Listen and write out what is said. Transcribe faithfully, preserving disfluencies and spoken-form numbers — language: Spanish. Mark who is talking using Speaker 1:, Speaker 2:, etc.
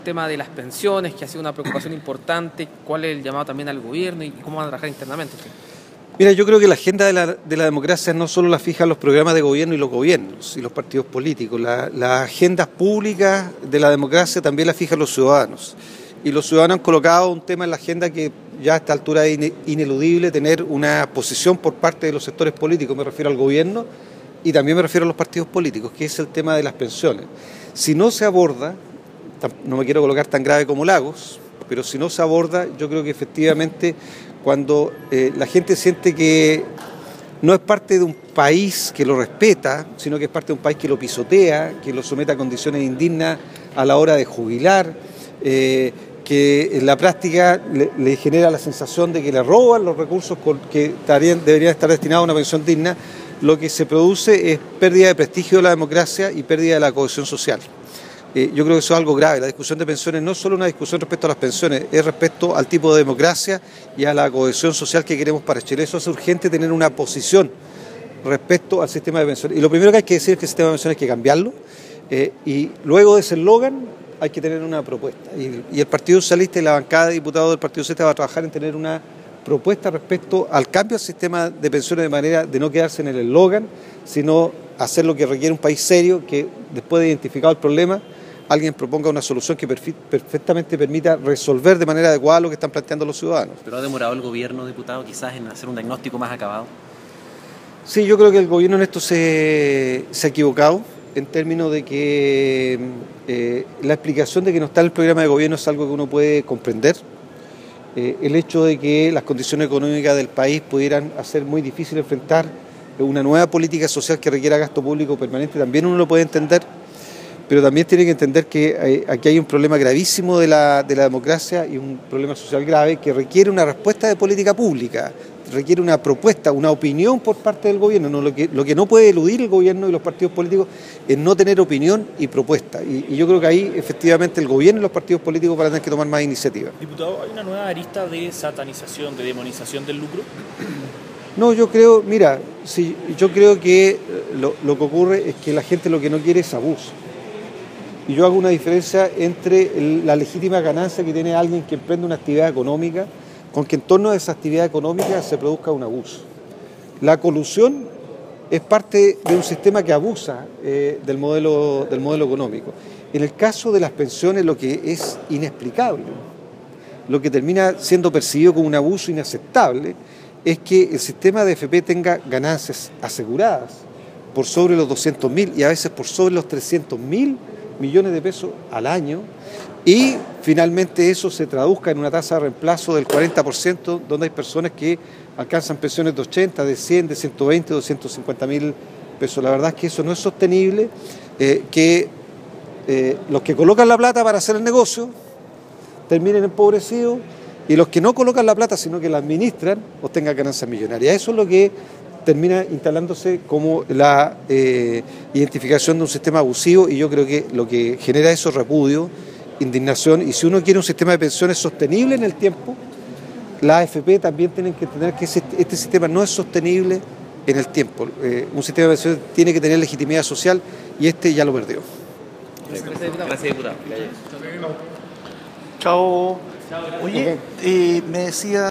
Speaker 1: El tema de las pensiones, que ha sido una preocupación importante, ¿cuál es el llamado también al gobierno y cómo van a trabajar internamente?
Speaker 2: Mira, yo creo que la agenda de la, de la democracia no solo la fijan los programas de gobierno y los gobiernos y los partidos políticos, la, las agendas públicas de la democracia también las fijan los ciudadanos. Y los ciudadanos han colocado un tema en la agenda que ya a esta altura es ineludible tener una posición por parte de los sectores políticos, me refiero al gobierno y también me refiero a los partidos políticos, que es el tema de las pensiones. Si no se aborda, no me quiero colocar tan grave como Lagos, pero si no se aborda, yo creo que efectivamente cuando eh, la gente siente que no es parte de un país que lo respeta, sino que es parte de un país que lo pisotea, que lo somete a condiciones indignas a la hora de jubilar, eh, que en la práctica le, le genera la sensación de que le roban los recursos que estarían, deberían estar destinados a una pensión digna, lo que se produce es pérdida de prestigio de la democracia y pérdida de la cohesión social. Eh, yo creo que eso es algo grave. La discusión de pensiones no es solo una discusión respecto a las pensiones, es respecto al tipo de democracia y a la cohesión social que queremos para Chile. Eso es urgente tener una posición respecto al sistema de pensiones. Y lo primero que hay que decir es que el sistema de pensiones hay que cambiarlo eh, y luego de ese eslogan hay que tener una propuesta. Y, y el Partido Socialista y la bancada de diputados del Partido Socialista va a trabajar en tener una propuesta respecto al cambio del sistema de pensiones de manera de no quedarse en el eslogan, sino hacer lo que requiere un país serio que después de identificado el problema alguien proponga una solución que perfectamente permita resolver de manera adecuada lo que están planteando los ciudadanos.
Speaker 3: ¿Pero ha demorado el gobierno, diputado, quizás en hacer un diagnóstico más acabado?
Speaker 2: Sí, yo creo que el gobierno en esto se, se ha equivocado en términos de que eh, la explicación de que no está en el programa de gobierno es algo que uno puede comprender. Eh, el hecho de que las condiciones económicas del país pudieran hacer muy difícil enfrentar una nueva política social que requiera gasto público permanente, también uno lo puede entender. Pero también tiene que entender que hay, aquí hay un problema gravísimo de la, de la democracia y un problema social grave que requiere una respuesta de política pública, requiere una propuesta, una opinión por parte del gobierno. No, lo, que, lo que no puede eludir el gobierno y los partidos políticos es no tener opinión y propuesta. Y, y yo creo que ahí efectivamente el gobierno y los partidos políticos van a tener que tomar más iniciativas.
Speaker 4: Diputado, ¿hay una nueva arista de satanización, de demonización del lucro?
Speaker 2: No, yo creo, mira, sí, yo creo que lo, lo que ocurre es que la gente lo que no quiere es abuso. Y yo hago una diferencia entre el, la legítima ganancia que tiene alguien que emprende una actividad económica con que en torno a esa actividad económica se produzca un abuso. La colusión es parte de un sistema que abusa eh, del, modelo, del modelo económico. En el caso de las pensiones lo que es inexplicable, lo que termina siendo percibido como un abuso inaceptable, es que el sistema de A F P tenga ganancias aseguradas por sobre los doscientos mil y a veces por sobre los trescientos mil millones de pesos al año y finalmente eso se traduzca en una tasa de reemplazo del cuarenta por ciento donde hay personas que alcanzan pensiones de ochenta, de cien, de ciento veinte, doscientos cincuenta mil pesos. La verdad es que eso no es sostenible, eh, que eh, los que colocan la plata para hacer el negocio terminen empobrecidos y los que no colocan la plata sino que la administran obtengan ganancias millonarias. Eso es lo que termina instalándose como la eh, identificación de un sistema abusivo y yo creo que lo que genera eso es repudio, indignación y si uno quiere un sistema de pensiones sostenible en el tiempo, las A F P también tienen que entender que ese, este sistema no es sostenible en el tiempo. Eh, un sistema de pensiones tiene que tener legitimidad social y este ya lo perdió.
Speaker 3: Gracias, diputado. Gracias, diputado.
Speaker 5: Chao. Oye, eh, me decía...